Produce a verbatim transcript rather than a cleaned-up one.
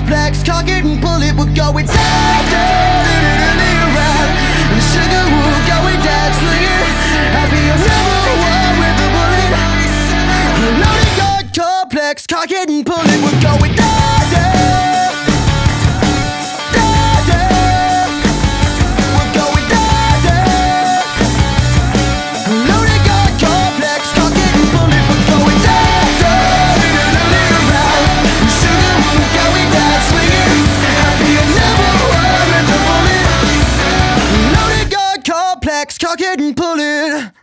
complex, cock it and pull it, we're going down, down, around. And sugar, we're going down, swinging. I'll be your number one with a bullet. Loaded gun complex, cock it and pull it, we're going down, down, down, down. We're going down, down. Loaded gun complex, cock it and pull it, we're going down, down, around. And sugar, we're going down, swinging. I'll be your number one with a bullet. Loaded gun complex, cock it and pull it.